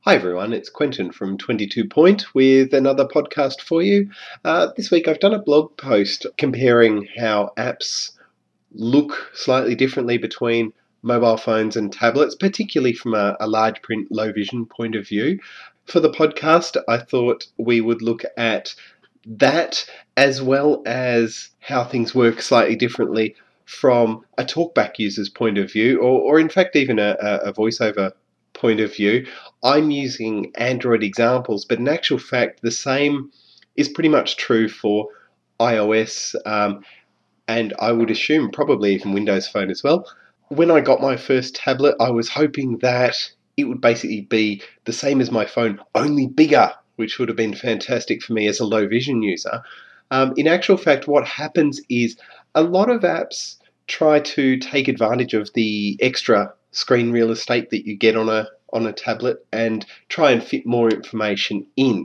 Hi everyone, it's Quentin from 22 Point with another podcast for you. This week I've done a blog post comparing how apps look slightly differently between mobile phones and tablets, particularly from a large print, low vision point of view. For the podcast, I thought we would look at that as well as how things work slightly differently from a talkback user's point of view, or in fact, even a voiceover point of view. I'm using Android examples, but in actual fact, the same is pretty much true for iOS, and I would assume probably even Windows Phone as well. When I got my first tablet, I was hoping that it would basically be the same as my phone, only bigger, which would have been fantastic for me as a low vision user. In actual fact, what happens is a lot of apps try to take advantage of the extra screen real estate that you get on a tablet and try and fit more information in.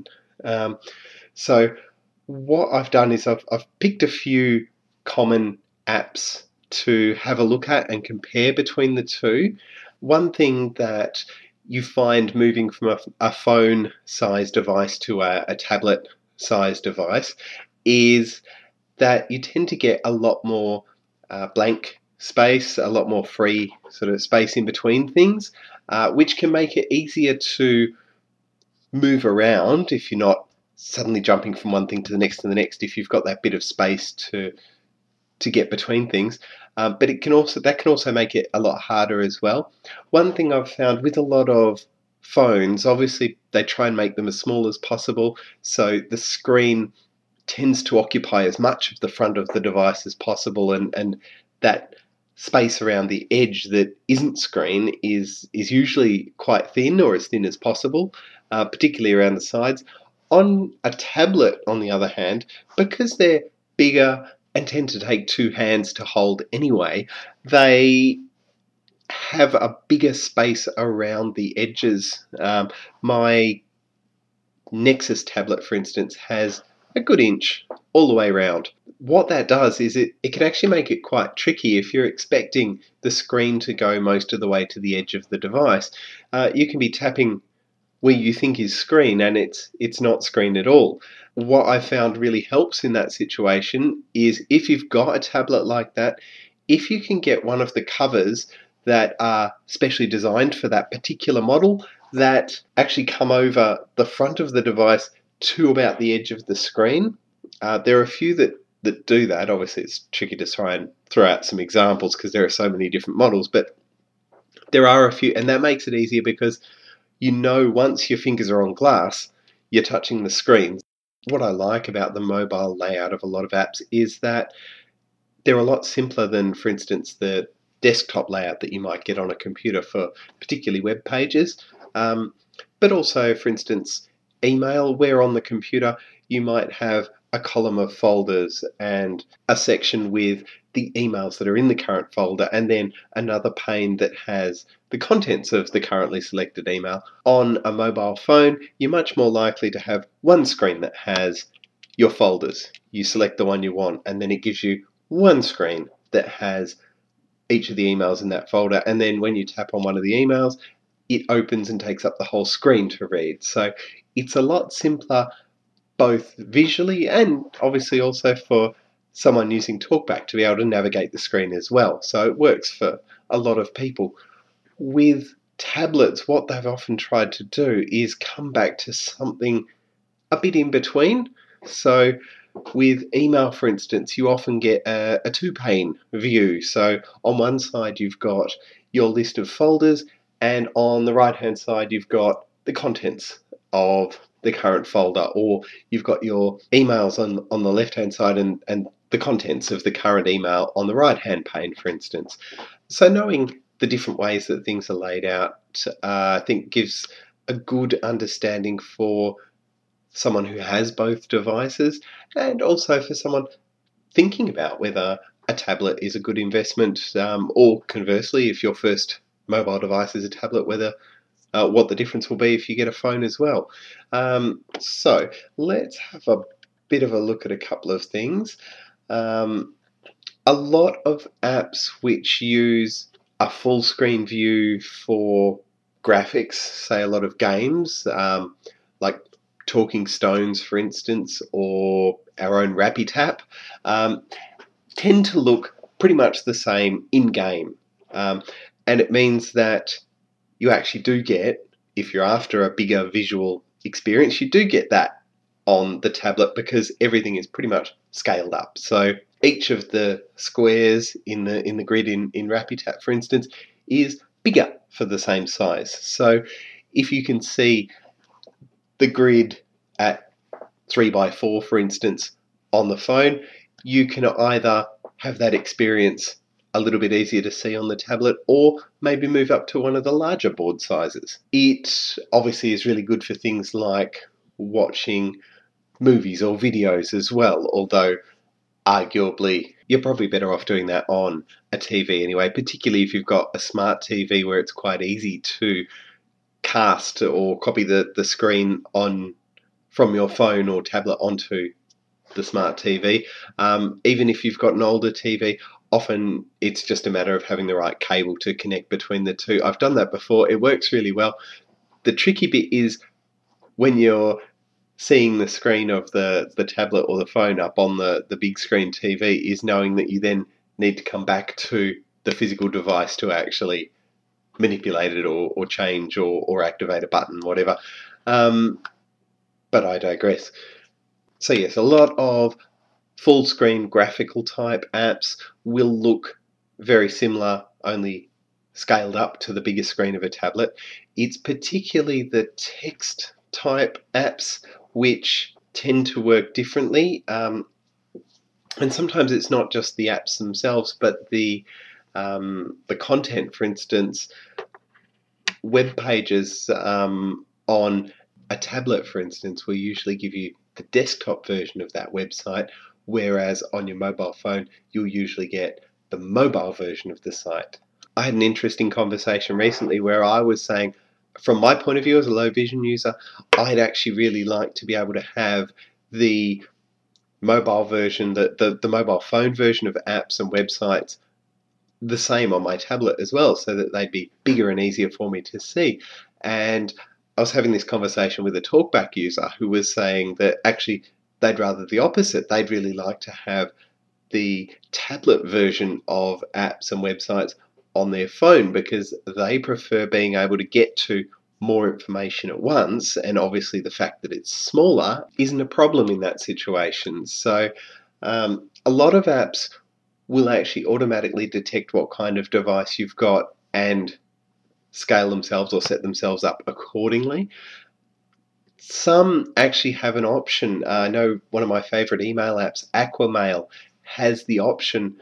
So what I've done is I've picked a few common apps to have a look at and compare between the two. One thing that you find moving from a phone sized device to a tablet sized device is that you tend to get a lot more blank space, a lot more free sort of space in between things, which can make it easier to move around if you're not suddenly jumping from one thing to the next, if you've got that bit of space to get between things. But that can also make it a lot harder as well. One thing I've found with a lot of phones, obviously they try and make them as small as possible, so the screen tends to occupy as much of the front of the device as possible, and that space around the edge that isn't screen is usually quite thin, or as thin as possible, particularly around the sides. On a tablet, on the other hand, because they're bigger and tend to take two hands to hold anyway, they have a bigger space around the edges. My Nexus tablet, for instance, has a good inch all the way around. What that does is it can actually make it quite tricky if you're expecting the screen to go most of the way to the edge of the device. You can be tapping where you think is screen and it's not screen at all. What I found really helps in that situation is if you've got a tablet like that, if you can get one of the covers that are specially designed for that particular model that actually come over the front of the device to about the edge of the screen. There are a few that do that. Obviously, it's tricky to try and throw out some examples because there are so many different models, but there are a few, and that makes it easier because once your fingers are on glass, you're touching the screen. What I like about the mobile layout of a lot of apps is that they're a lot simpler than, for instance, the desktop layout that you might get on a computer for particularly web pages. But also, for instance, email, where on the computer you might have a column of folders and a section with the emails that are in the current folder, and then another pane that has the contents of the currently selected email. On a mobile phone, you're much more likely to have one screen that has your folders. You select the one you want, and then it gives you one screen that has each of the emails in that folder, and then when you tap on one of the emails, it opens and takes up the whole screen to read. So it's a lot simpler, both visually and obviously also for someone using TalkBack to be able to navigate the screen as well. So it works for a lot of people. With tablets, what they've often tried to do is come back to something a bit in between. So with email, for instance, you often get a two-pane view. So on one side, you've got your list of folders, and on the right-hand side, you've got the contents of the current folder, or you've got your emails on the left-hand side and the contents of the current email on the right-hand pane, for instance. So knowing the different ways that things are laid out, I think gives a good understanding for someone who has both devices, and also for someone thinking about whether a tablet is a good investment, or conversely, if your first mobile device is a tablet, whether what the difference will be if you get a phone as well. So let's have a bit of a look at a couple of things. A lot of apps which use a full screen view for graphics, say a lot of games, like Talking Stones, for instance, or our own RappiTap, tend to look pretty much the same in-game. And it means that you actually do get, if you're after a bigger visual experience, you do get that on the tablet because everything is pretty much scaled up. So each of the squares in the grid in RappiTap, for instance, is bigger for the same size. So if you can see the grid at 3x4, for instance, on the phone, you can either have that experience a little bit easier to see on the tablet, or maybe move up to one of the larger board sizes. It obviously is really good for things like watching movies or videos as well, although arguably you're probably better off doing that on a TV anyway, particularly if you've got a smart TV where it's quite easy to cast or copy the screen on from your phone or tablet onto the smart TV. Even if you've got an older TV, often it's just a matter of having the right cable to connect between the two. I've done that before. It works really well. The tricky bit is when you're seeing the screen of the tablet or the phone up on the big screen TV is knowing that you then need to come back to the physical device to actually manipulate it or change or activate a button, whatever. But I digress. So yes, a lot of full screen graphical type apps will look very similar, only scaled up to the bigger screen of a tablet. It's particularly the text type apps which tend to work differently. And sometimes it's not just the apps themselves, but the content. For instance, web pages on a tablet, for instance, will usually give you the desktop version of that website, whereas on your mobile phone, you'll usually get the mobile version of the site. I had an interesting conversation recently where I was saying, from my point of view as a low vision user, I'd actually really like to be able to have the mobile version, the mobile phone version of apps and websites the same on my tablet as well, so that they'd be bigger and easier for me to see. And I was having this conversation with a TalkBack user who was saying that actually they'd rather the opposite. They'd really like to have the tablet version of apps and websites on their phone because they prefer being able to get to more information at once, and obviously the fact that it's smaller isn't a problem in that situation. So a lot of apps will actually automatically detect what kind of device you've got and scale themselves or set themselves up accordingly. Some actually have an option. I know one of my favorite email apps, Aquamail, has the option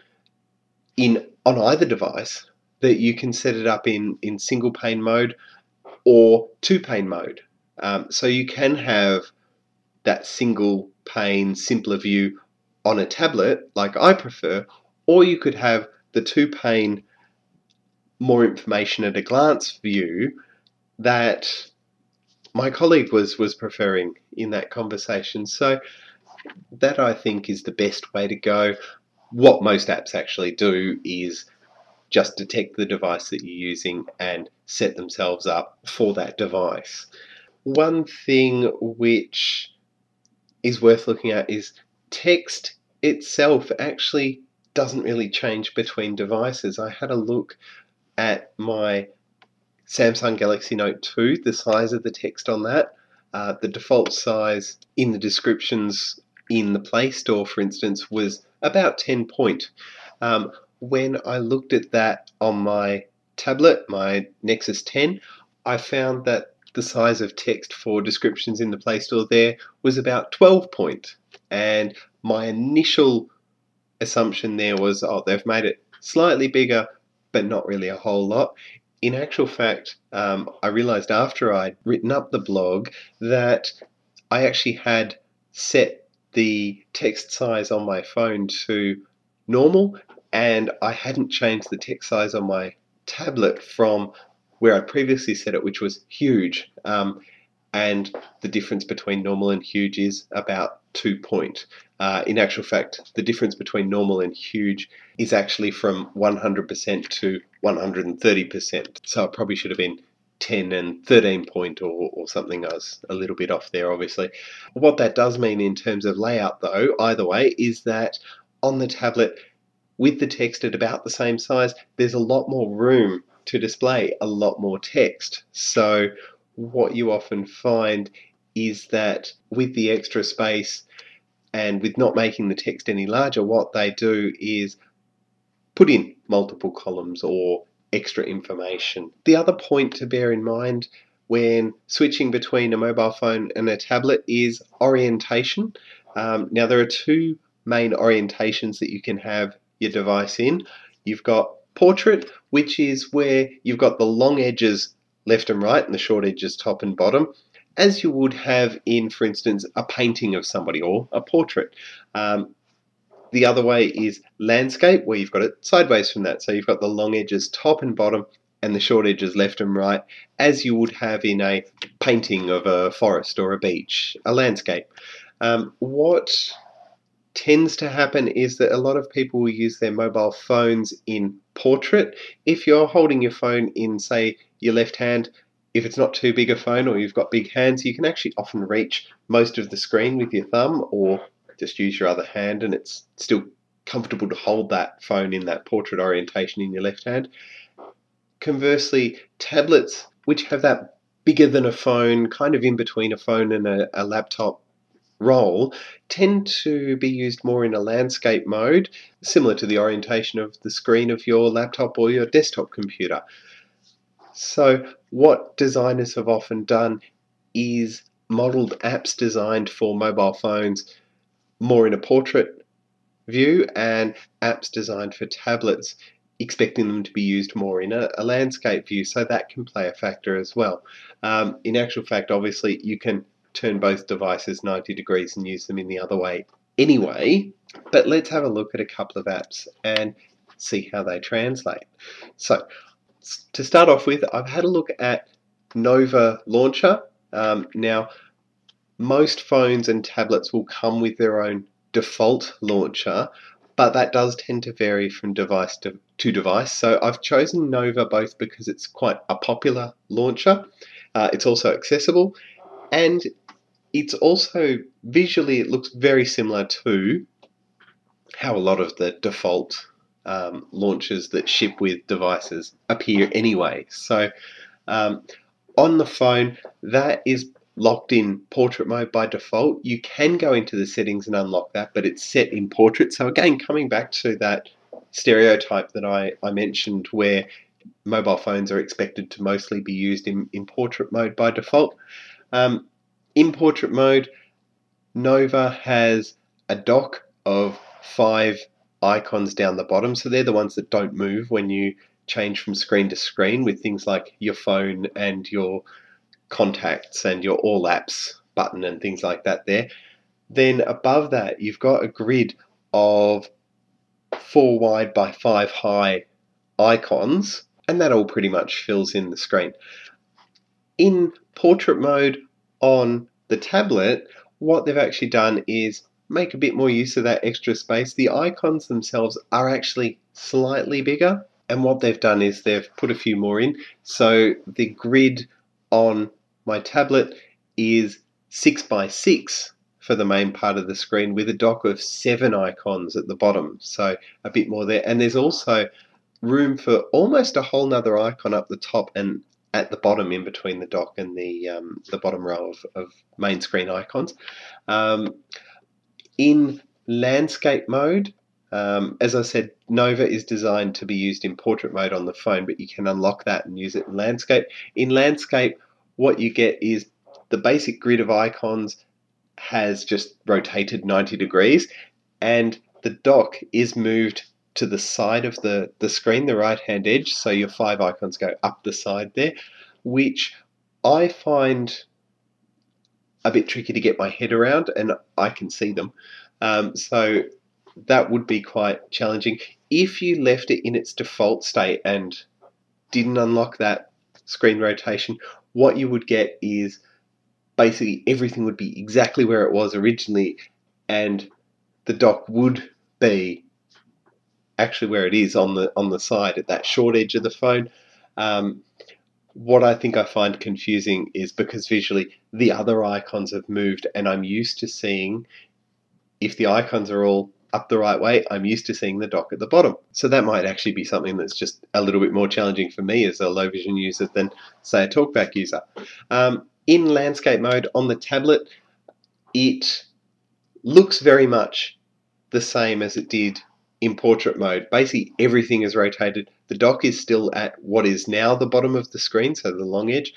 on either device that you can set it up in single pane mode or two pane mode. So you can have that single pane, simpler view on a tablet, like I prefer, or you could have the two pane, more information at a glance view that my colleague was preferring in that conversation. So that, I think, is the best way to go. What most apps actually do is just detect the device that you're using and set themselves up for that device. One thing which is worth looking at is text itself actually doesn't really change between devices. I had a look at my Samsung Galaxy Note 2, the size of the text on that. The default size in the descriptions in the Play Store, for instance, was about 10 point. When I looked at that on my tablet, my Nexus 10, I found that the size of text for descriptions in the Play Store there was about 12 point. And my initial assumption there was, they've made it slightly bigger, but not really a whole lot. In actual fact, I realized after I'd written up the blog that I actually had set the text size on my phone to normal, and I hadn't changed the text size on my tablet from where I previously set it, which was huge. And the difference between normal and huge is about 2 point. In actual fact, the difference between normal and huge is actually from 100% to 130%. So it probably should have been 10 and 13 point or something. I was a little bit off there, obviously. What that does mean in terms of layout, though, either way, is that on the tablet, with the text at about the same size, there's a lot more room to display a lot more text. So what you often find is that with the extra space and with not making the text any larger, what they do is put in multiple columns or extra information. The other point to bear in mind when switching between a mobile phone and a tablet is orientation. Now, there are two main orientations that you can have your device in. You've got portrait, which is where you've got the long edges left and right and the short edges top and bottom, as you would have in, for instance, a painting of somebody or a portrait. The other way is landscape, where you've got it sideways from that. So you've got the long edges top and bottom and the short edges left and right, as you would have in a painting of a forest or a beach, a landscape. What tends to happen is that a lot of people will use their mobile phones in portrait. If you're holding your phone in, say, your left hand, if it's not too big a phone or you've got big hands, you can actually often reach most of the screen with your thumb, or just use your other hand, and it's still comfortable to hold that phone in that portrait orientation in your left hand. Conversely, tablets, which have that bigger than a phone, kind of in between a phone and a laptop role, tend to be used more in a landscape mode, similar to the orientation of the screen of your laptop or your desktop computer. So what designers have often done is modeled apps designed for mobile phones more in a portrait view and apps designed for tablets, expecting them to be used more in a landscape view. So that can play a factor as well. In actual fact, obviously, you can turn both devices 90 degrees and use them in the other way anyway. But let's have a look at a couple of apps and see how they translate. So to start off with, I've had a look at Nova Launcher. Now, most phones and tablets will come with their own default launcher, but that does tend to vary from device to device. So I've chosen Nova both because it's quite a popular launcher, it's also accessible, and it's also visually, it looks very similar to how a lot of the default launchers that ship with devices appear anyway. So on the phone, that is locked in portrait mode by default. You can go into the settings and unlock that, but it's set in portrait. So again, coming back to that stereotype that I mentioned, where mobile phones are expected to mostly be used in portrait mode by default. In portrait mode, Nova has a dock of 5 icons down the bottom. So they're the ones that don't move when you change from screen to screen, with things like your phone and your contacts and your all apps button and things like that there. Then above that, you've got a grid of 4 wide by 5 high icons, and that all pretty much fills in the screen. In portrait mode on the tablet, what they've actually done is make a bit more use of that extra space. The icons themselves are actually slightly bigger, and what they've done is they've put a few more in. So the grid on my tablet is 6 by 6 for the main part of the screen, with a dock of 7 icons at the bottom. So a bit more there. And there's also room for almost a whole nother icon up the top and at the bottom, in between the dock and the bottom row of main screen icons. In landscape mode, as I said, Nova is designed to be used in portrait mode on the phone, but you can unlock that and use it in landscape. In landscape, what you get is the basic grid of icons has just rotated 90 degrees, and the dock is moved to the side of the screen, the right-hand edge, so your 5 icons go up the side there, which I find a bit tricky to get my head around, and I can see them. So that would be quite challenging. If you left it in its default state and didn't unlock that screen rotation, what you would get is basically everything would be exactly where it was originally, and the dock would be actually where it is on the side at that short edge of the phone. What I think I find confusing is because visually the other icons have moved, and I'm used to seeing, if the icons are all up the right way, I'm used to seeing the dock at the bottom. So that might actually be something that's just a little bit more challenging for me as a low vision user than, say, a TalkBack user. In landscape mode on the tablet, it looks very much the same as it did in portrait mode. Basically, everything is rotated. The dock is still at what is now the bottom of the screen, so the long edge.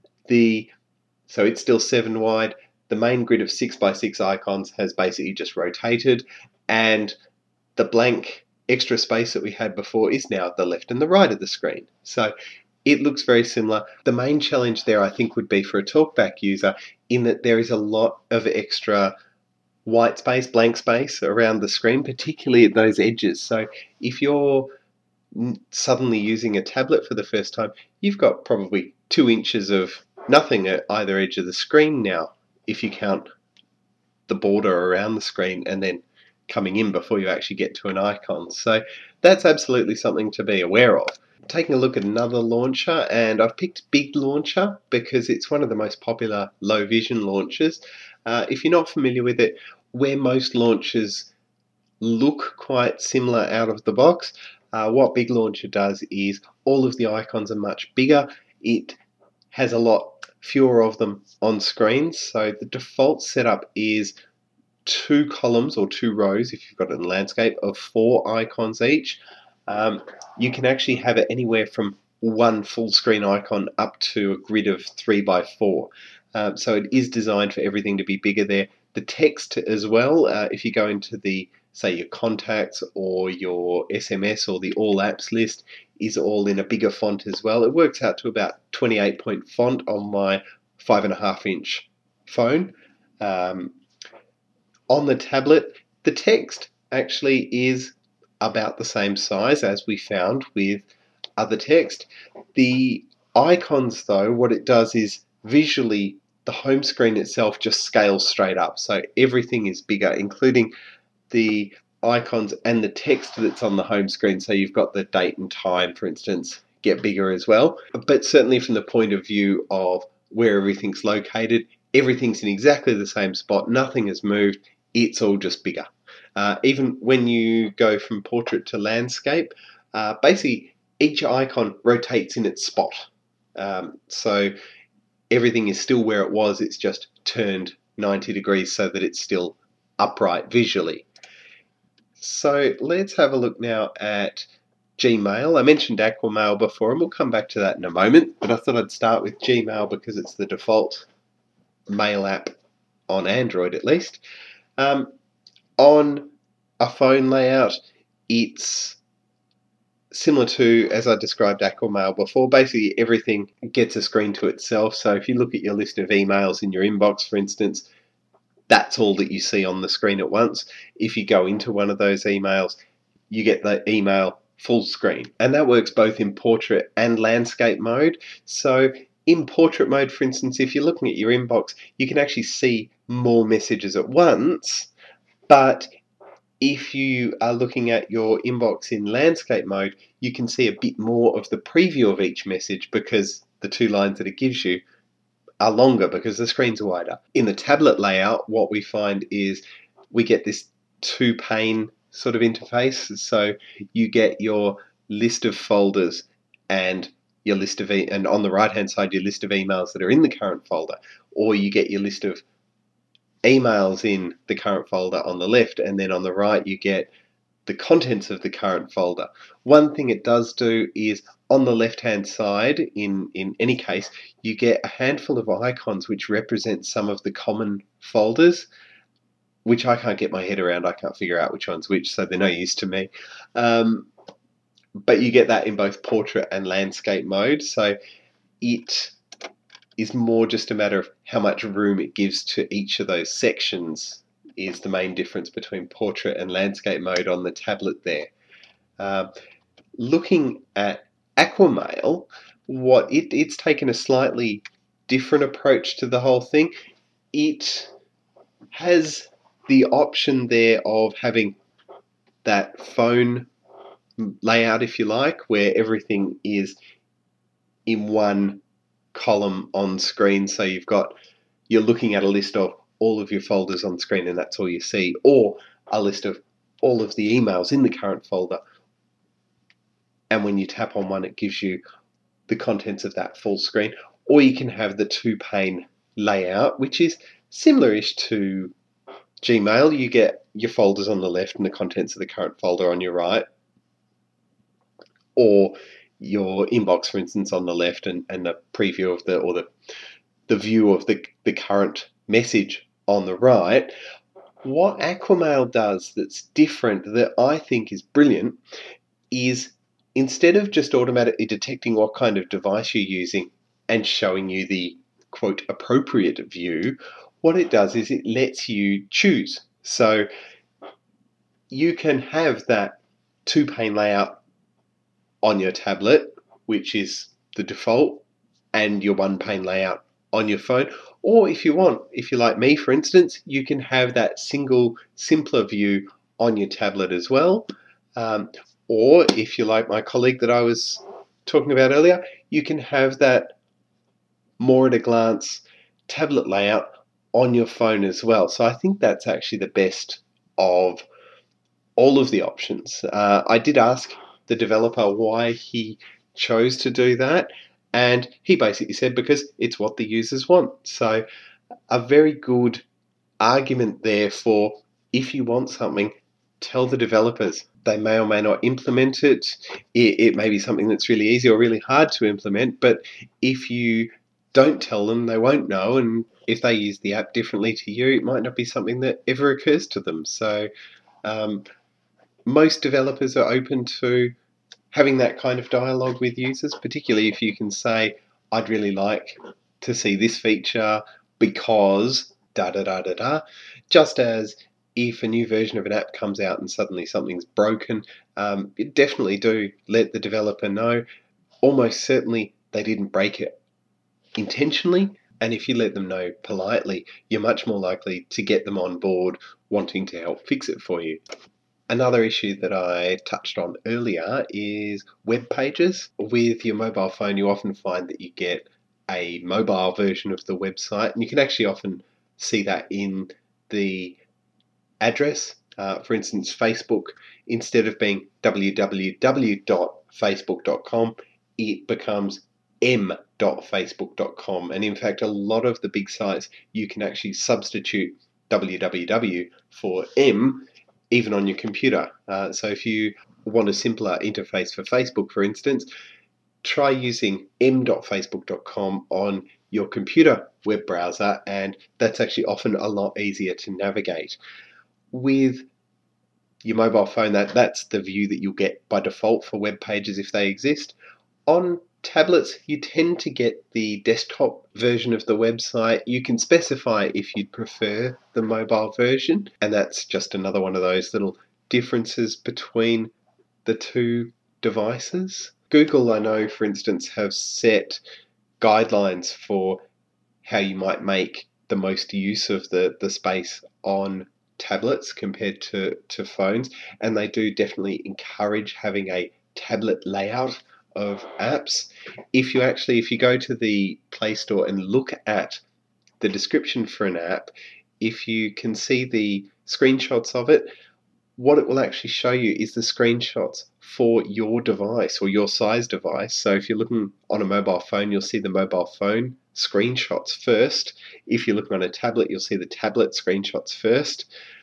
So it's still 7 wide. The main grid of 6x6 icons has basically just rotated, and the blank extra space that we had before is now at the left and the right of the screen. So it looks very similar. The main challenge there, I think, would be for a TalkBack user, in that there is a lot of extra white space, blank space around the screen, particularly at those edges. So if you're suddenly using a tablet for the first time, you've got probably 2 inches of nothing at either edge of the screen now, if you count the border around the screen and then coming in before you actually get to an icon. So that's absolutely something to be aware of. Taking a look at another launcher, and I've picked Big Launcher because it's one of the most popular low vision launchers. If you're not familiar with it, where most launchers look quite similar out of the box, what Big Launcher does is all of the icons are much bigger. It has a lot fewer of them on screens. So the default setup is 2 columns or 2 rows, if you've got it in landscape, of 4 icons each. You can actually have it anywhere from 1 full screen icon up to a grid of 3x4. So it is designed for everything to be bigger there. The text as well, if you go into the, say, your contacts or your SMS or the all apps list, is all in a bigger font as well. It works out to about 28-point font on my 5.5-inch phone. On the tablet, the text actually is about the same size as we found with other text. The icons, though, what it does is visually the home screen itself just scales straight up. So everything is bigger, including the icons and the text that's on the home screen. So you've got the date and time, for instance, get bigger as well. But certainly from the point of view of where everything's located, everything's in exactly the same spot. Nothing has moved. It's all just bigger. Even when you go from portrait to landscape, basically each icon rotates in its spot. So everything is still where it was, it's just turned 90 degrees so that it's still upright visually. So let's have a look now at Gmail. I mentioned Aquamail before, and we'll come back to that in a moment, but I thought I'd start with Gmail because it's the default mail app on Android, at least. On a phone layout, it's similar to, as I described Aquamail before. Basically everything gets a screen to itself. So if you look at your list of emails in your inbox, for instance, that's all that you see on the screen at once. If you go into one of those emails, you get the email full screen. And that works both in portrait and landscape mode. So in portrait mode, for instance, if you're looking at your inbox, you can actually see more messages at once. But if you are looking at your inbox in landscape mode, you can see a bit more of the preview of each message because the 2 lines that it gives you are longer because the screen's wider. In the tablet layout, what we find is we get this 2-pane sort of interface. So you get your list of folders and your list of and on the right hand side your list of emails that are in the current folder, or you get your list of emails in the current folder on the left, and then on the right you get the contents of the current folder. One thing it does do is on the left hand side, in any case, you get a handful of icons which represent some of the common folders, which I can't get my head around. I can't figure out which one's which, so they're no use to me. But you get that in both portrait and landscape mode, so it is more just a matter of how much room it gives to each of those sections is the main difference between portrait and landscape mode on the tablet there. Looking at Aquamail, it's taken a slightly different approach to the whole thing. It has the option there of having that phone layout, if you like, where everything is in one column on screen, so you're looking at a list of all of your folders on screen and that's all you see, or a list of all of the emails in the current folder, and when you tap on one it gives you the contents of that full screen. Or you can have the two-pane layout, which is similar-ish to Gmail. You get your folders on the left and the contents of the current folder on your right, or your inbox, for instance, on the left, and the preview of the view of the current message on the right. What Aquamail does that's different, that I think is brilliant, is instead of just automatically detecting what kind of device you're using and showing you the, quote, appropriate view, what it does is it lets you choose. So you can have that two-pane layout on your tablet, which is the default, and your one-pane layout on your phone. Or if you want, if you're like me, for instance, you can have that single, simpler view on your tablet as well. Or if you're like my colleague that I was talking about earlier, you can have that more at a glance tablet layout on your phone as well. So I think that's actually the best of all of the options. I did ask the developer why he chose to do that, and he basically said because it's what the users want. So a very good argument there for, if you want something, tell the developers. They may or may not implement it. It may be something that's really easy or really hard to implement, but if you don't tell them, they won't know, and if they use the app differently to you, it might not be something that ever occurs to them. So most developers are open to having that kind of dialogue with users, particularly if you can say, I'd really like to see this feature because da da da da da. Just as if a new version of an app comes out and suddenly something's broken, you definitely do let the developer know. Almost certainly they didn't break it intentionally, and if you let them know politely, you're much more likely to get them on board wanting to help fix it for you. Another issue that I touched on earlier is web pages. With your mobile phone, you often find that you get a mobile version of the website, and you can actually often see that in the address. For instance, Facebook, instead of being www.facebook.com, it becomes m.facebook.com. And in fact, a lot of the big sites, you can actually substitute www for m, even on your computer. So if you want a simpler interface for Facebook, for instance, try using m.facebook.com on your computer web browser, and that's actually often a lot easier to navigate. With your mobile phone, that's the view that you'll get by default for web pages if they exist. On tablets, you tend to get the desktop version of the website. You can specify if you'd prefer the mobile version, and that's just another one of those little differences between the two devices. Google, I know, for instance, have set guidelines for how you might make the most use of the space on tablets compared to phones, and they do definitely encourage having a tablet layout of apps. If you go to the Play Store and look at the description for an app, if you can see the screenshots of it, what it will actually show you is the screenshots for your device or your size device. So if you're looking on a mobile phone, you'll see the mobile phone screenshots first. If you're looking on a tablet, you'll see the tablet screenshots first.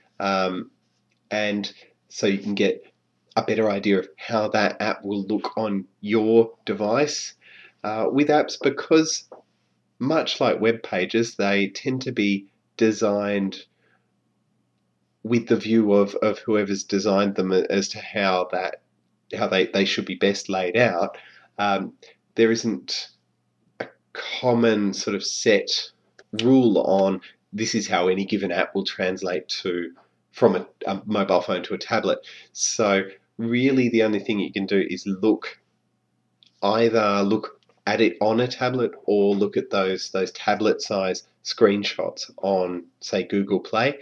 And so you can get a better idea of how that app will look on your device. With apps, because much like web pages, they tend to be designed with the view of whoever's designed them as to how they should be best laid out. There isn't a common sort of set rule on this is how any given app will translate from a mobile phone to a tablet. So really the only thing you can do is either look at it on a tablet or look at those tablet size screenshots on, say, Google Play.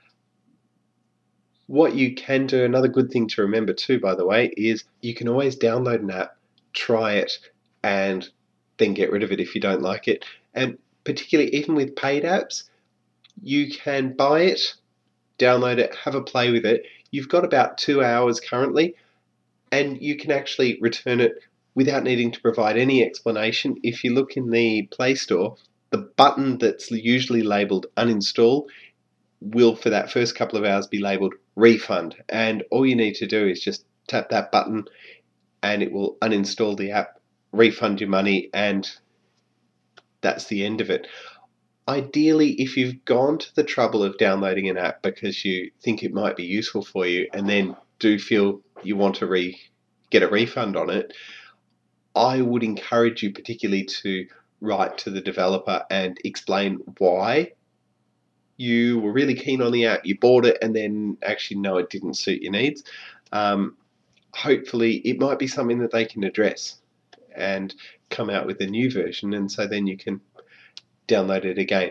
What you can do, another good thing to remember too, by the way, is you can always download an app, try it, and then get rid of it if you don't like it. And particularly even with paid apps, you can buy it, download it, have a play with it. You've got about 2 hours currently, and you can actually return it without needing to provide any explanation. If you look in the Play Store, the button that's usually labelled uninstall will, for that first couple of hours, be labelled refund. And all you need to do is just tap that button and it will uninstall the app, refund your money, and that's the end of it. Ideally, if you've gone to the trouble of downloading an app because you think it might be useful for you and then do feel you want to get a refund on it, I would encourage you particularly to write to the developer and explain why you were really keen on the app, you bought it, and then actually no, it didn't suit your needs. Hopefully it might be something that they can address and come out with a new version, and so then you can download it again.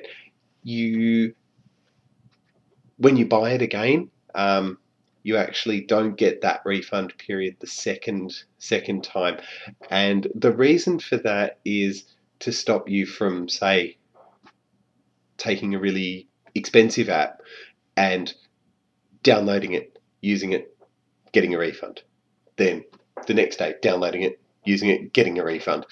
When you buy it again, you actually don't get that refund period the second time. And the reason for that is to stop you from, say, taking a really expensive app and downloading it, using it, getting a refund. Then the next day, downloading it, using it, getting a refund.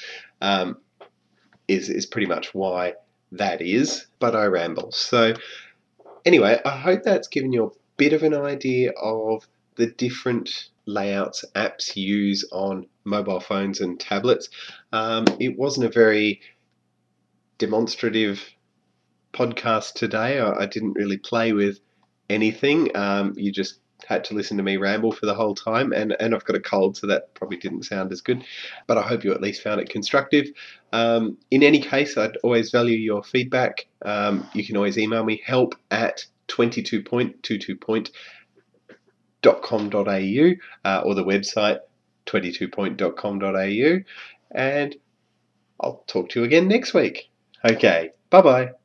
Is pretty much why that is, but I ramble. So anyway, I hope that's given you a bit of an idea of the different layouts apps use on mobile phones and tablets. It wasn't a very demonstrative podcast today. I didn't really play with anything. You just had to listen to me ramble for the whole time, and I've got a cold, so that probably didn't sound as good, but I hope you at least found it constructive. In any case, I'd always value your feedback. You can always email me, help@22point.com.au, or the website 22point.com.au, and I'll talk to you again next week. Okay, bye-bye.